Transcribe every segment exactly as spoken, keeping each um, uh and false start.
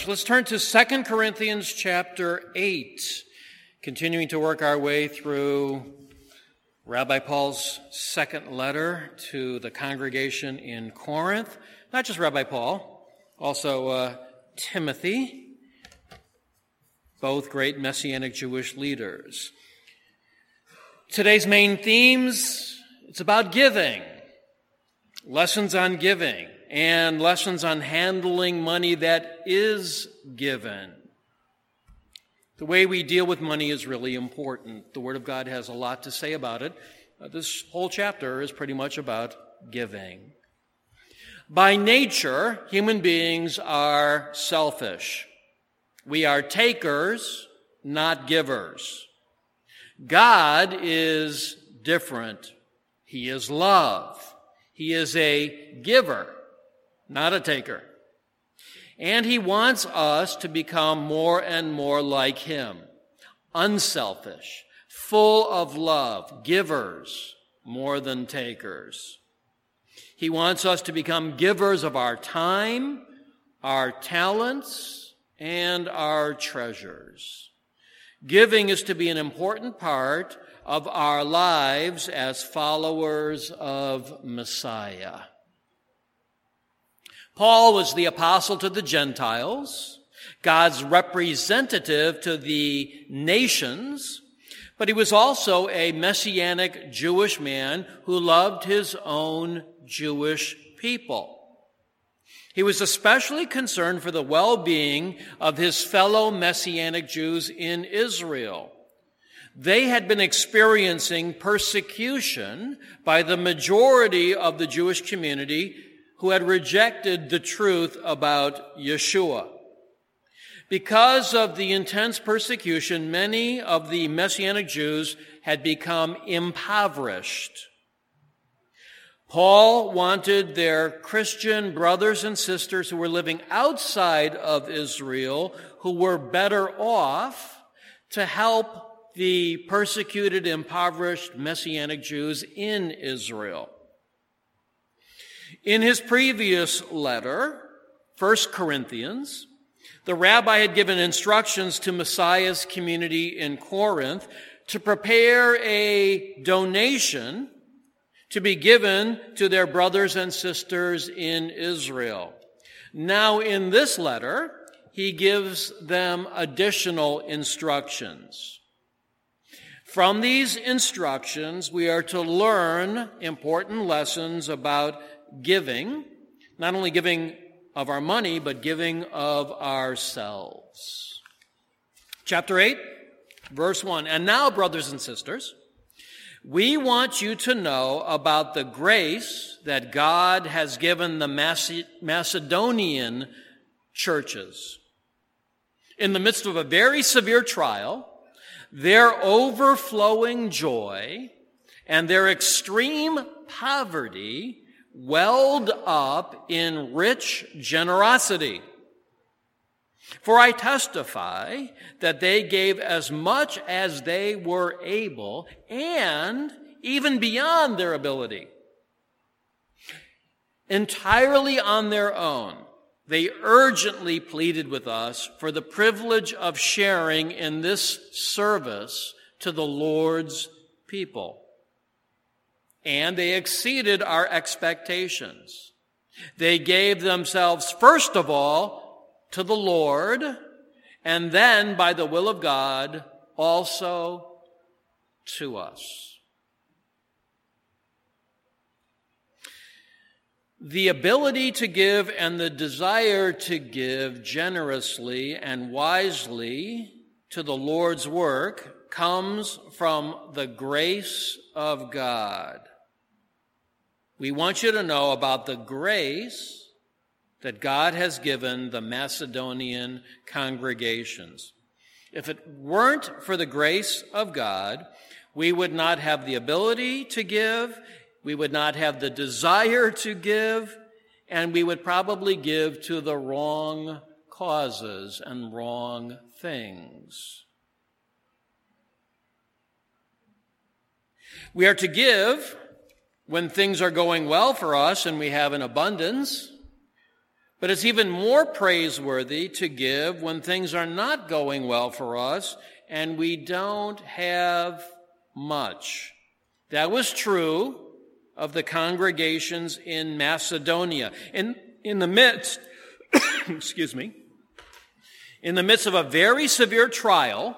Let's turn to Second Corinthians chapter eight, continuing to work our way through Rabbi Paul's second letter to the congregation in Corinth. Not just Rabbi Paul, also uh, Timothy, both great Messianic Jewish leaders. Today's main themes, it's about giving, lessons on giving, and lessons on handling money that is given. The way we deal with money is really important. The Word of God has a lot to say about it. Uh, this whole chapter is pretty much about giving. By nature, human beings are selfish. We are takers, not givers. God is different. He is love. He is a giver, not a taker. And he wants us to become more and more like him, unselfish, full of love, givers more than takers. He wants us to become givers of our time, our talents, and our treasures. Giving is to be an important part of our lives as followers of Messiah. Paul was the apostle to the Gentiles, God's representative to the nations, but he was also a Messianic Jewish man who loved his own Jewish people. He was especially concerned for the well-being of his fellow Messianic Jews in Israel. They had been experiencing persecution by the majority of the Jewish community who had rejected the truth about Yeshua. Because of the intense persecution, many of the Messianic Jews had become impoverished. Paul wanted their Christian brothers and sisters who were living outside of Israel, who were better off, to help the persecuted, impoverished Messianic Jews in Israel. In his previous letter, First Corinthians, the rabbi had given instructions to Messiah's community in Corinth to prepare a donation to be given to their brothers and sisters in Israel. Now, in this letter, he gives them additional instructions. From these instructions, we are to learn important lessons about giving, not only giving of our money, but giving of ourselves. Chapter eight, verse one. And now, brothers and sisters, we want you to know about the grace that God has given the Macedonian churches. In the midst of a very severe trial, their overflowing joy and their extreme poverty welled up in rich generosity. For I testify that they gave as much as they were able, and even beyond their ability. Entirely on their own, they urgently pleaded with us for the privilege of sharing in this service to the Lord's people. And they exceeded our expectations. They gave themselves, first of all, to the Lord, and then, by the will of God, also to us. The ability to give and the desire to give generously and wisely to the Lord's work comes from the grace of God. We want you to know about the grace that God has given the Macedonian congregations. If it weren't for the grace of God, we would not have the ability to give, we would not have the desire to give, and we would probably give to the wrong causes and wrong things. We are to give when things are going well for us and we have an abundance, But it's even more praiseworthy to give when things are not going well for us and we don't have much. That was true of the congregations in Macedonia. In, in the midst, excuse me, in the midst of a very severe trial,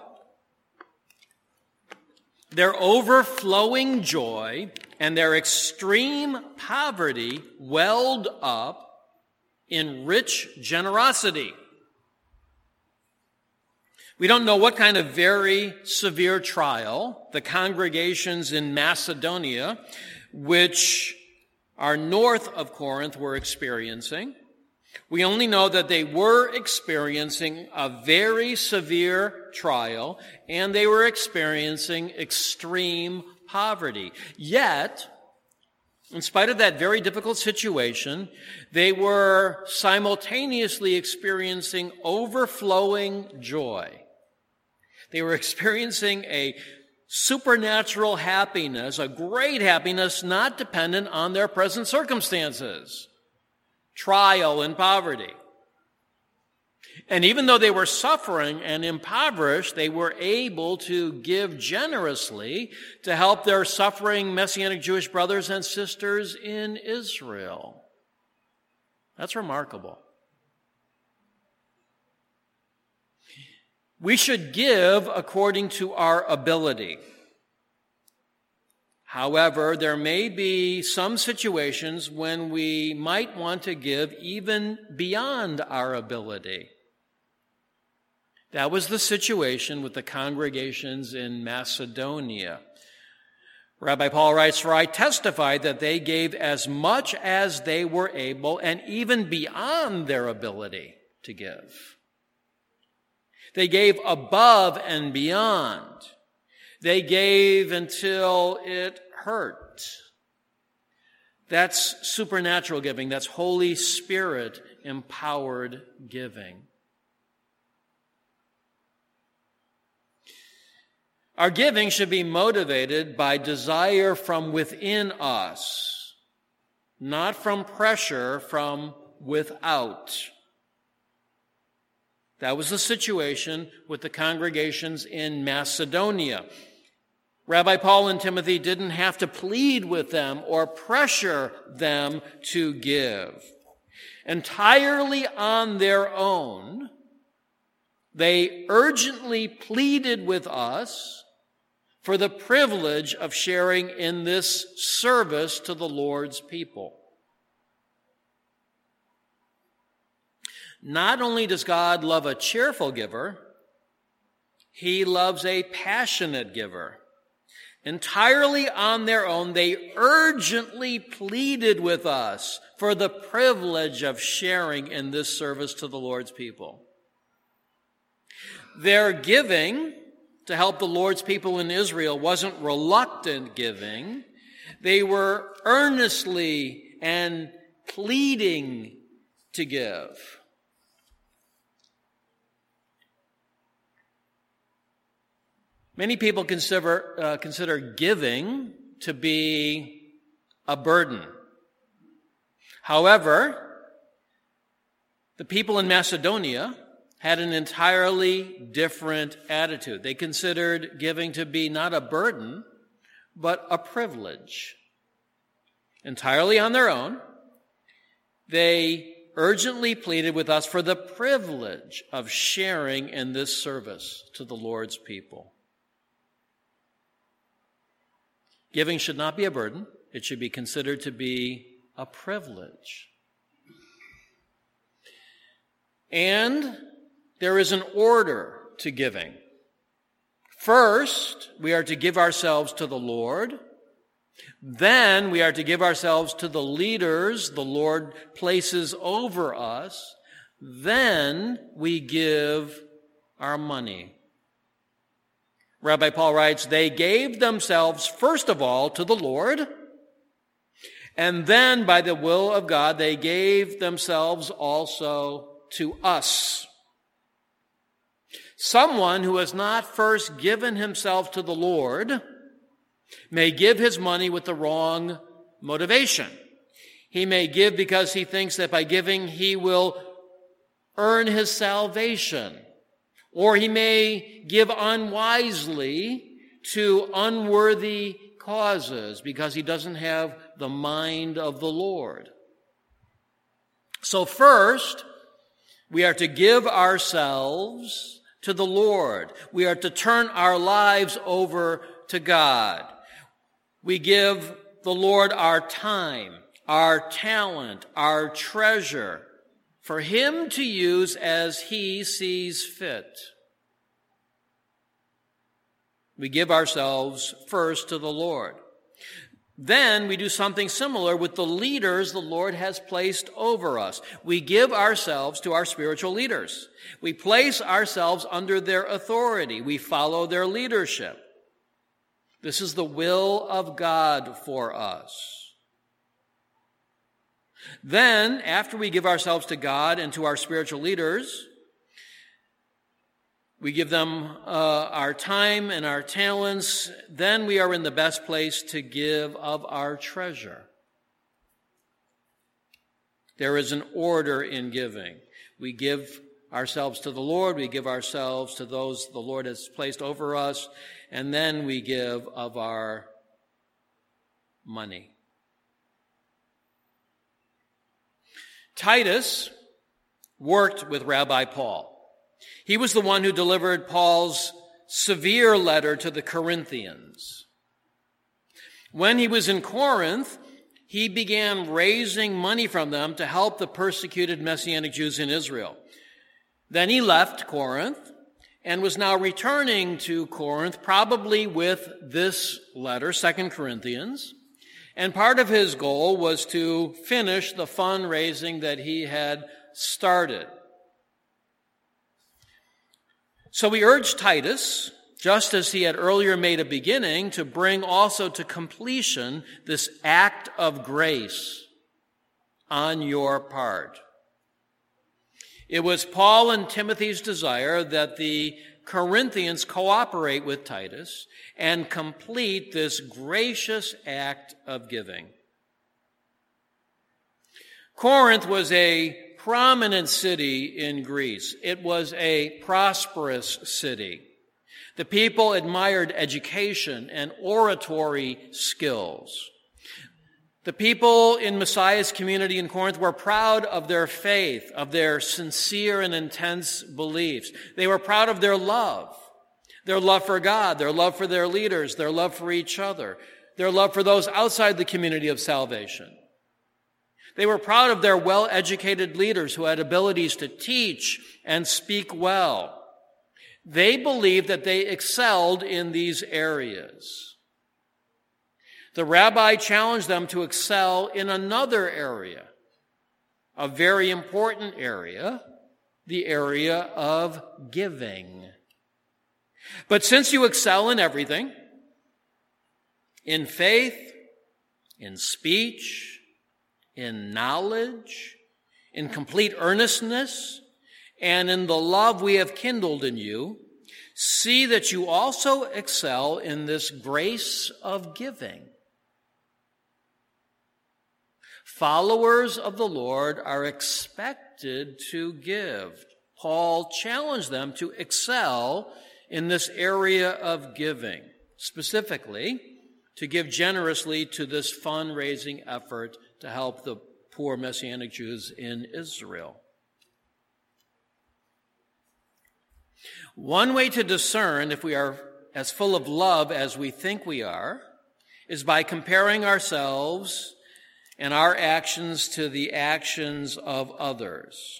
their overflowing joy and their extreme poverty welled up in rich generosity. We don't know what kind of very severe trial the congregations in Macedonia, which are north of Corinth, were experiencing. We only know that they were experiencing a very severe trial, and they were experiencing extreme poverty. Yet, in spite of that very difficult situation, they were simultaneously experiencing overflowing joy. They were experiencing a supernatural happiness, a great happiness not dependent on their present circumstances, trial and poverty. And even though they were suffering and impoverished, they were able to give generously to help their suffering Messianic Jewish brothers and sisters in Israel. That's remarkable. We should give according to our ability. However, there may be some situations when we might want to give even beyond our ability. That was the situation with the congregations in Macedonia. Rabbi Paul writes, "For I testify that they gave as much as they were able and even beyond their ability to give." They gave above and beyond. They gave until it hurt. That's supernatural giving. That's Holy Spirit empowered giving. Our giving should be motivated by desire from within us, not from pressure from without. That was the situation with the congregations in Macedonia. Rabbi Paul and Timothy didn't have to plead with them or pressure them to give. Entirely on their own, they urgently pleaded with us for the privilege of sharing in this service to the Lord's people. Not only does God love a cheerful giver, He loves a passionate giver. Entirely on their own, they urgently pleaded with us for the privilege of sharing in this service to the Lord's people. Their giving to help the Lord's people in Israel wasn't reluctant giving. They were earnestly and pleading to give. Many people consider, uh, consider giving to be a burden. However, the people in Macedonia had an entirely different attitude. They considered giving to be not a burden, but a privilege. Entirely on their own, they urgently pleaded with us for the privilege of sharing in this service to the Lord's people. Giving should not be a burden. It should be considered to be a privilege. And there is an order to giving. First, we are to give ourselves to the Lord. Then we are to give ourselves to the leaders the Lord places over us. Then we give our money. Rabbi Paul writes, they gave themselves first of all to the Lord, and then by the will of God, they gave themselves also to us. Someone who has not first given himself to the Lord may give his money with the wrong motivation. He may give because he thinks that by giving he will earn his salvation. Or he may give unwisely to unworthy causes because he doesn't have the mind of the Lord. So first, we are to give ourselves to the Lord. We are to turn our lives over to God. We give the Lord our time, our talent, our treasure, for him to use as he sees fit. We give ourselves first to the Lord. Then we do something similar with the leaders the Lord has placed over us. We give ourselves to our spiritual leaders. We place ourselves under their authority. We follow their leadership. This is the will of God for us. Then, after we give ourselves to God and to our spiritual leaders, we give them uh, our time and our talents. Then we are in the best place to give of our treasure. There is an order in giving. We give ourselves to the Lord. We give ourselves to those the Lord has placed over us. And then we give of our money. Titus worked with Rabbi Paul. He was the one who delivered Paul's severe letter to the Corinthians. When he was in Corinth, he began raising money from them to help the persecuted Messianic Jews in Israel. Then he left Corinth and was now returning to Corinth, probably with this letter, Second Corinthians. And part of his goal was to finish the fundraising that he had started. So we urge Titus, just as he had earlier made a beginning, to bring also to completion this act of grace on your part. It was Paul and Timothy's desire that the Corinthians cooperate with Titus and complete this gracious act of giving. Corinth was a prominent city in Greece. It was a prosperous city. The people admired education and oratory skills. The people in Messiah's community in Corinth were proud of their faith, of their sincere and intense beliefs. They were proud of their love, their love for God, their love for their leaders, their love for each other, their love for those outside the community of salvation. They were proud of their well-educated leaders who had abilities to teach and speak well. They believed that they excelled in these areas. The rabbi challenged them to excel in another area, a very important area, the area of giving. But since you excel in everything, in faith, in speech, in knowledge, in complete earnestness, and in the love we have kindled in you, see that you also excel in this grace of giving. Followers of the Lord are expected to give. Paul challenged them to excel in this area of giving, specifically to give generously to this fundraising effort to help the poor Messianic Jews in Israel. One way to discern if we are as full of love as we think we are is by comparing ourselves and our actions to the actions of others.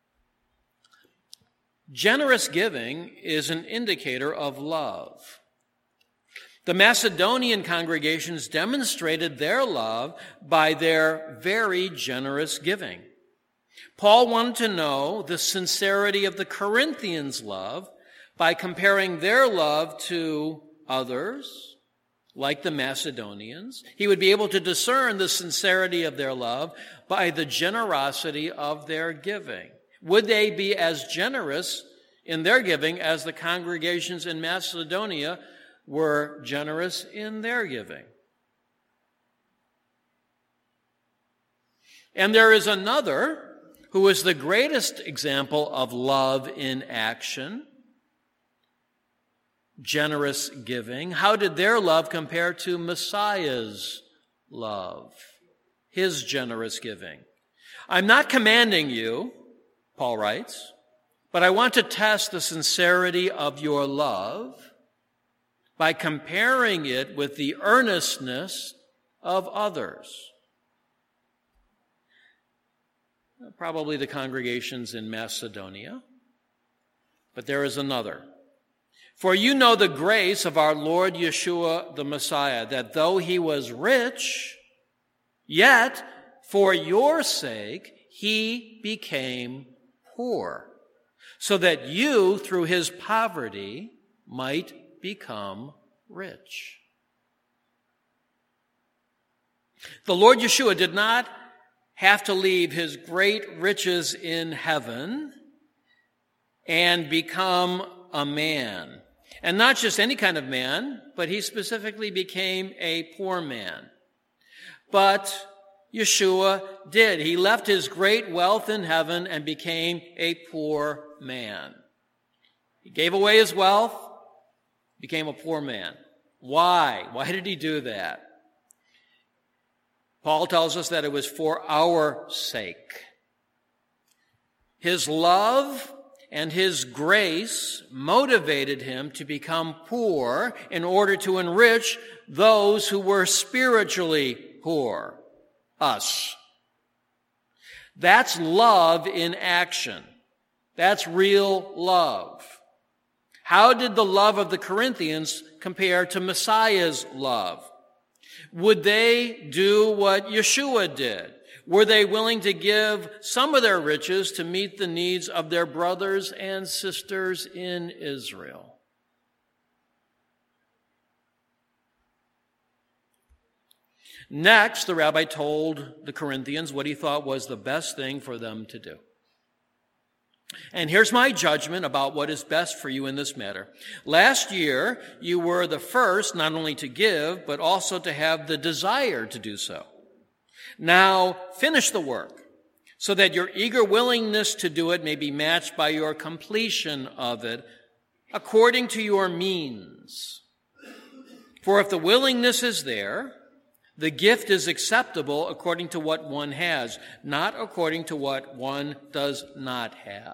Generous giving is an indicator of love. The Macedonian congregations demonstrated their love by their very generous giving. Paul wanted to know the sincerity of the Corinthians' love by comparing their love to others, like the Macedonians. He would be able to discern the sincerity of their love by the generosity of their giving. Would they be as generous in their giving as the congregations in Macedonia were generous in their giving? And there is another who is the greatest example of love in action, generous giving. How did their love compare to Messiah's love, his generous giving? I'm not commanding you, Paul writes, but I want to test the sincerity of your love by comparing it with the earnestness of others. Probably the congregations in Macedonia, but there is another. For you know the grace of our Lord Yeshua the Messiah, that though he was rich, yet for your sake he became poor, so that you through his poverty might become rich. The Lord Yeshua did not have to leave his great riches in heaven and become a man. And not just any kind of man, but he specifically became a poor man. But Yeshua did. He left his great wealth in heaven and became a poor man. He gave away his wealth, became a poor man. Why? Why did he do that? Paul tells us that it was for our sake. His love and his grace motivated him to become poor in order to enrich those who were spiritually poor, us. That's love in action. That's real love. How did the love of the Corinthians compare to Messiah's love? Would they do what Yeshua did? Were they willing to give some of their riches to meet the needs of their brothers and sisters in Israel? Next, the rabbi told the Corinthians what he thought was the best thing for them to do. And here's my judgment about what is best for you in this matter. Last year, you were the first not only to give, but also to have the desire to do so. Now, finish the work so that your eager willingness to do it may be matched by your completion of it according to your means. For if the willingness is there, the gift is acceptable according to what one has, not according to what one does not have.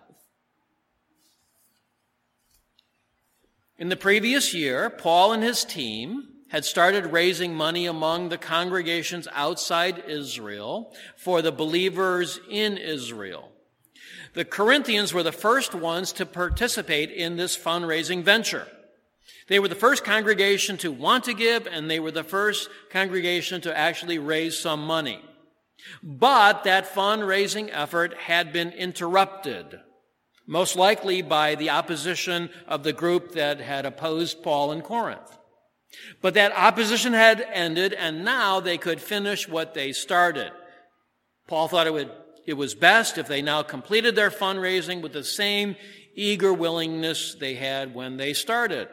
In the previous year, Paul and his team had started raising money among the congregations outside Israel for the believers in Israel. The Corinthians were the first ones to participate in this fundraising venture. They were the first congregation to want to give, and they were the first congregation to actually raise some money. But that fundraising effort had been interrupted, most likely by the opposition of the group that had opposed Paul in Corinth. But that opposition had ended, and now they could finish what they started. Paul thought it would, it was best if they now completed their fundraising with the same eager willingness they had when they started.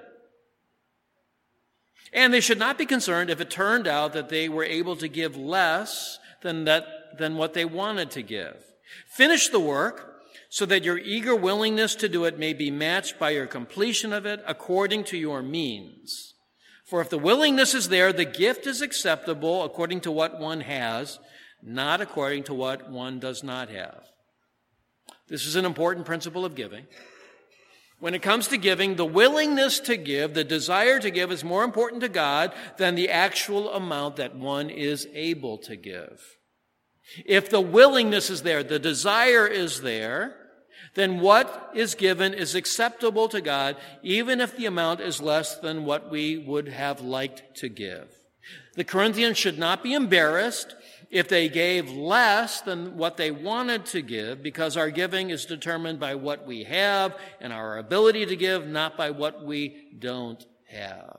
And they should not be concerned if it turned out that they were able to give less than that, than what they wanted to give. Finish the work so that your eager willingness to do it may be matched by your completion of it according to your means. For if the willingness is there, the gift is acceptable according to what one has, not according to what one does not have. This is an important principle of giving. When it comes to giving, the willingness to give, the desire to give is more important to God than the actual amount that one is able to give. If the willingness is there, the desire is there, then what is given is acceptable to God, even if the amount is less than what we would have liked to give. The Corinthians should not be embarrassed if they gave less than what they wanted to give, because our giving is determined by what we have and our ability to give, not by what we don't have.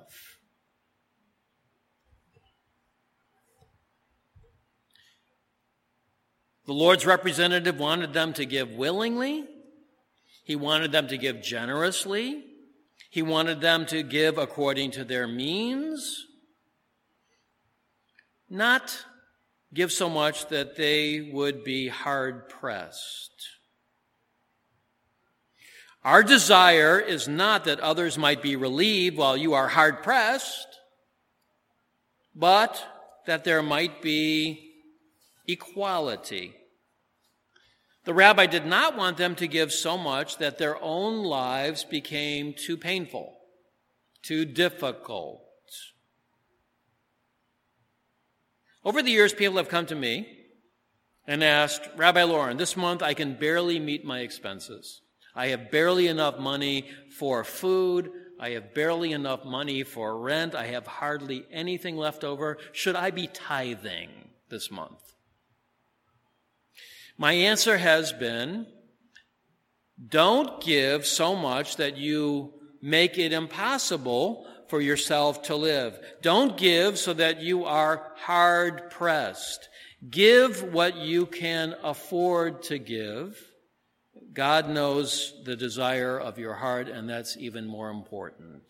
The Lord's representative wanted them to give willingly. He wanted them to give generously. He wanted them to give according to their means, not give so much that they would be hard-pressed. Our desire is not that others might be relieved while you are hard-pressed, but that there might be equality. The rabbi did not want them to give so much that their own lives became too painful, too difficult. Over the years, people have come to me and asked, Rabbi Lauren, this month I can barely meet my expenses. I have barely enough money for food. I have barely enough money for rent. I have hardly anything left over. Should I be tithing this month? My answer has been, don't give so much that you make it impossible for yourself to live. Don't give so that you are hard-pressed. Give what you can afford to give. God knows the desire of your heart, and that's even more important.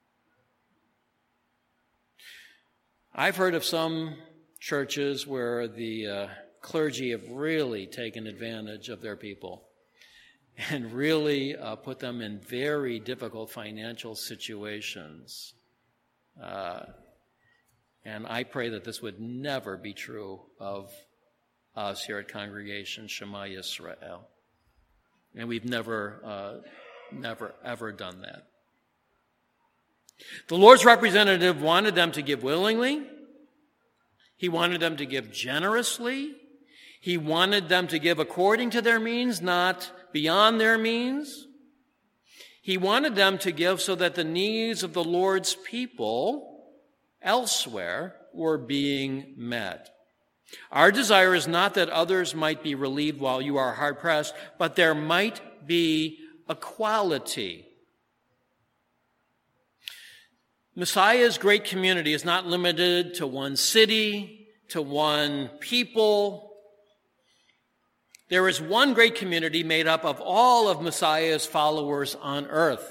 I've heard of some churches where the uh, clergy have really taken advantage of their people and really uh, put them in very difficult financial situations. Uh, and I pray that this would never be true of us here at Congregation Shema Yisrael. And we've never, uh, never, ever done that. The Lord's representative wanted them to give willingly. He wanted them to give generously. He wanted them to give according to their means, not beyond their means. He wanted them to give so that the needs of the Lord's people elsewhere were being met. Our desire is not that others might be relieved while you are hard-pressed, but there might be equality. Messiah's great community is not limited to one city, to one people. There is one great community made up of all of Messiah's followers on earth.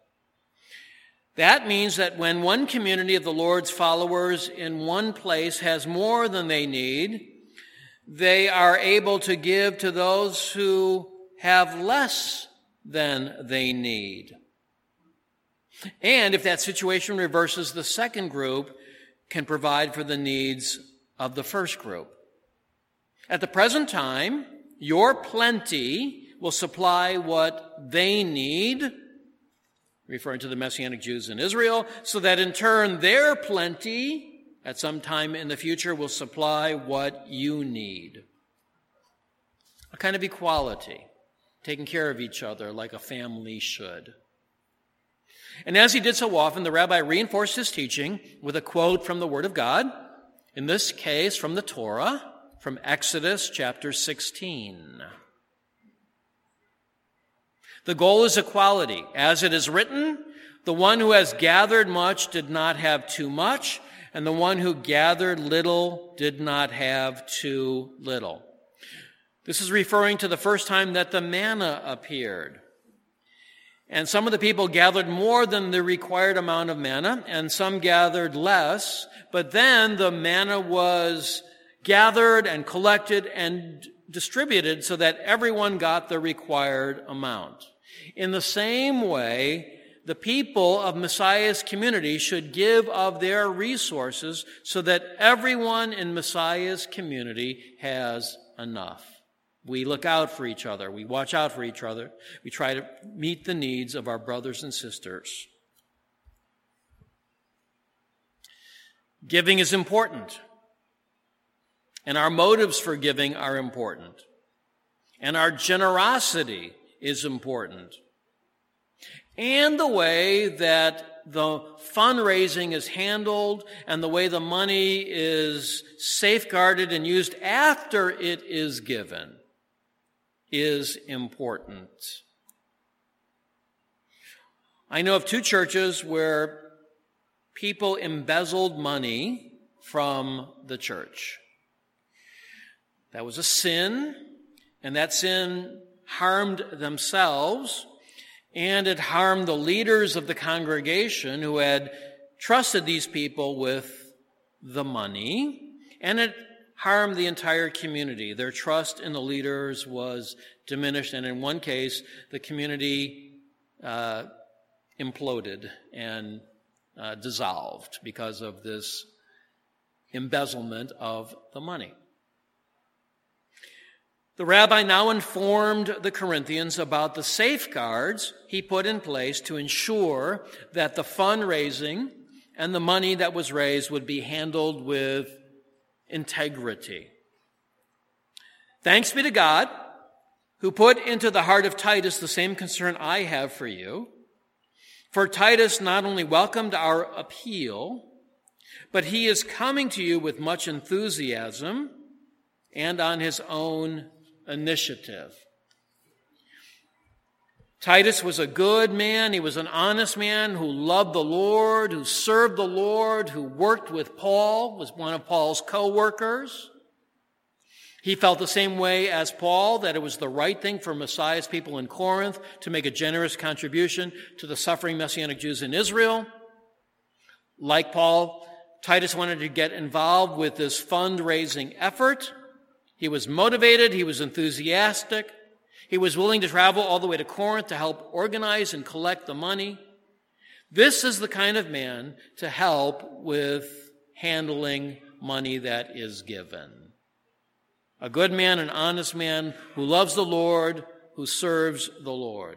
That means that when one community of the Lord's followers in one place has more than they need, they are able to give to those who have less than they need. And if that situation reverses, the second group can provide for the needs of the first group. At the present time, your plenty will supply what they need, referring to the Messianic Jews in Israel, so that in turn their plenty at some time in the future will supply what you need. A kind of equality, taking care of each other like a family should. And as he did so often, the rabbi reinforced his teaching with a quote from the Word of God, in this case from the Torah, from Exodus chapter sixteen. The goal is equality. As it is written, the one who has gathered much did not have too much, and the one who gathered little did not have too little. This is referring to the first time that the manna appeared. And some of the people gathered more than the required amount of manna, and some gathered less, but then the manna was gathered and collected and distributed so that everyone got the required amount. In the same way, the people of Messiah's community should give of their resources so that everyone in Messiah's community has enough. We look out for each other. We watch out for each other. We try to meet the needs of our brothers and sisters. Giving is important. And our motives for giving are important. And our generosity is important. And the way that the fundraising is handled and the way the money is safeguarded and used after it is given is important. I know of two churches where people embezzled money from the church. That was a sin, and that sin harmed themselves, and it harmed the leaders of the congregation who had trusted these people with the money, and it harmed the entire community. Their trust in the leaders was diminished, and in one case, the community uh, imploded and uh, dissolved because of this embezzlement of the money. The rabbi now informed the Corinthians about the safeguards he put in place to ensure that the fundraising and the money that was raised would be handled with integrity. Thanks be to God, who put into the heart of Titus the same concern I have for you. For Titus not only welcomed our appeal, but he is coming to you with much enthusiasm and on his own initiative. Titus was a good man. He was an honest man who loved the Lord, who served the Lord, who worked with Paul, was one of Paul's co-workers. He felt the same way as Paul, that it was the right thing for Messiah's people in Corinth to make a generous contribution to the suffering Messianic Jews in Israel. Like Paul, Titus wanted to get involved with this fundraising effort. He was motivated. He was enthusiastic. He was willing to travel all the way to Corinth to help organize and collect the money. This is the kind of man to help with handling money that is given. A good man, an honest man who loves the Lord, who serves the Lord.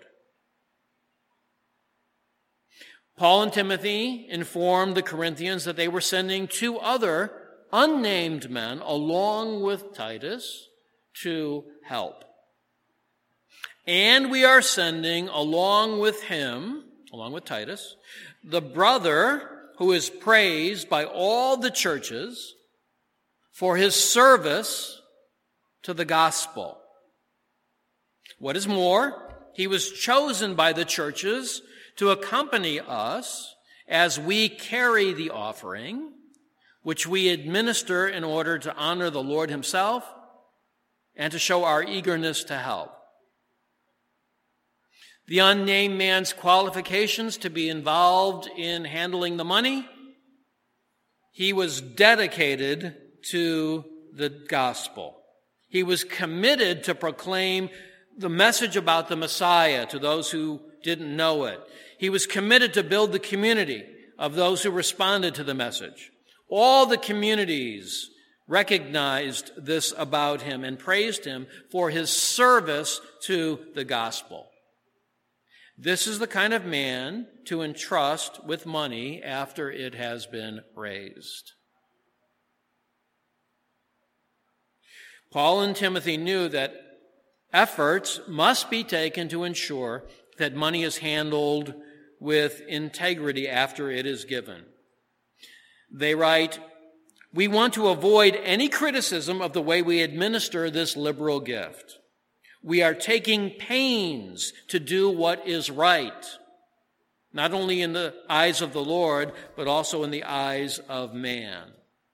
Paul and Timothy informed the Corinthians that they were sending two other unnamed men along with Titus to help. And we are sending along with him, along with Titus, the brother who is praised by all the churches for his service to the gospel. What is more, he was chosen by the churches to accompany us as we carry the offering, which we administer in order to honor the Lord himself and to show our eagerness to help. The unnamed man's qualifications to be involved in handling the money: he was dedicated to the gospel. He was committed to proclaim the message about the Messiah to those who didn't know it. He was committed to build the community of those who responded to the message. All the communities recognized this about him and praised him for his service to the gospel. This is the kind of man to entrust with money after it has been raised. Paul and Timothy knew that efforts must be taken to ensure that money is handled with integrity after it is given. They write, "We want to avoid any criticism of the way we administer this liberal gift. We are taking pains to do what is right, not only in the eyes of the Lord, but also in the eyes of man."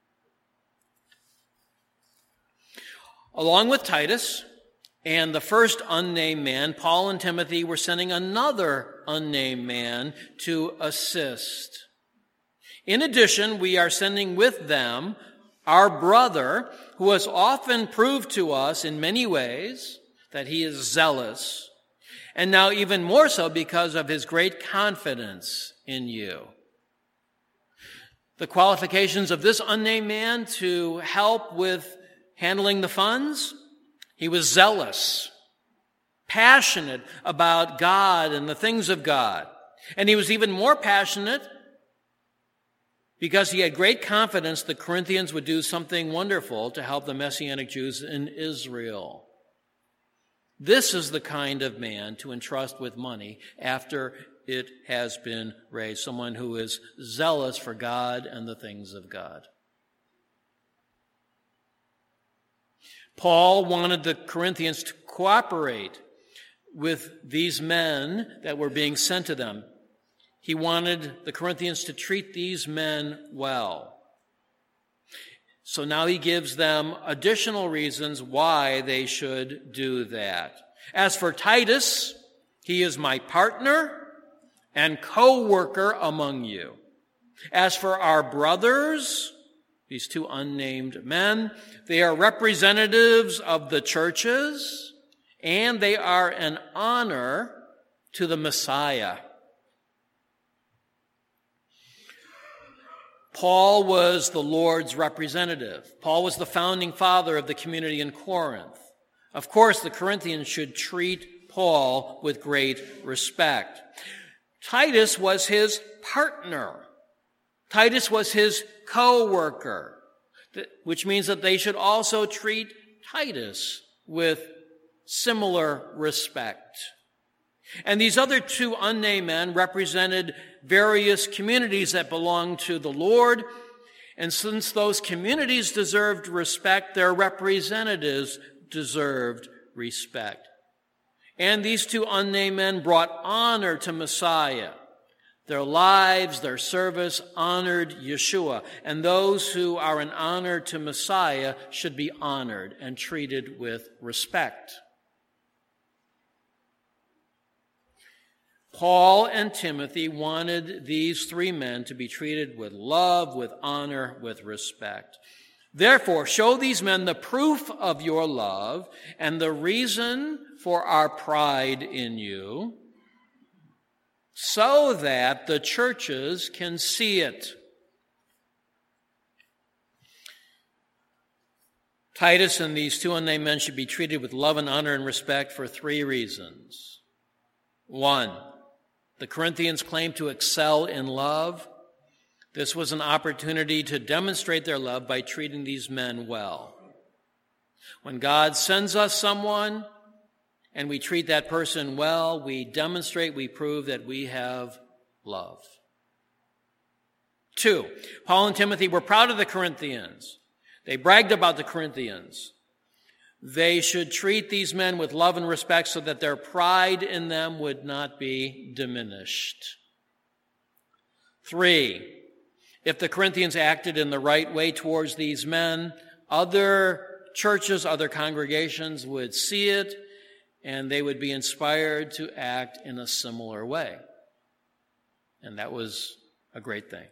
Along with Titus and the first unnamed man, Paul and Timothy were sending another unnamed man to assist. In addition, we are sending with them our brother, who has often proved to us in many ways that he is zealous, and now even more so because of his great confidence in you. The qualifications of this unnamed man to help with handling the funds: he was zealous, passionate about God and the things of God. And he was even more passionate because he had great confidence the Corinthians would do something wonderful to help the Messianic Jews in Israel. This is the kind of man to entrust with money after it has been raised, someone who is zealous for God and the things of God. Paul wanted the Corinthians to cooperate with these men that were being sent to them. He wanted the Corinthians to treat these men well. So now he gives them additional reasons why they should do that. As for Titus, he is my partner and co-worker among you. As for our brothers, these two unnamed men. They are representatives of the churches, and they are an honor to the Messiah. Paul was the Lord's representative. Paul was the founding father of the community in Corinth. Of course, the Corinthians should treat Paul with great respect. Titus was his partner. Titus was his co-worker, which means that they should also treat Titus with similar respect. And these other two unnamed men represented various communities that belonged to the Lord. And since those communities deserved respect, their representatives deserved respect. And these two unnamed men brought honor to Messiah. Their lives, their service honored Yeshua. And those who are an honor to Messiah should be honored and treated with respect. Paul and Timothy wanted these three men to be treated with love, with honor, with respect. Therefore, show these men the proof of your love and the reason for our pride in you, so that the churches can see it. Titus and these two unnamed men should be treated with love and honor and respect for three reasons. One, the Corinthians claimed to excel in love. This was an opportunity to demonstrate their love by treating these men well. When God sends us someone and we treat that person well, we demonstrate, we prove that we have love. Two, Paul and Timothy were proud of the Corinthians. They bragged about the Corinthians. They should treat these men with love and respect so that their pride in them would not be diminished. Three, if the Corinthians acted in the right way towards these men, other churches, other congregations would see it, and they would be inspired to act in a similar way. And that was a great thing.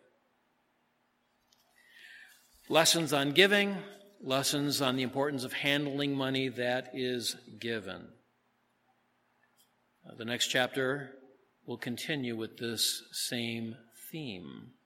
Lessons on giving. Lessons on the importance of handling money that is given. Uh, the next chapter will continue with this same theme.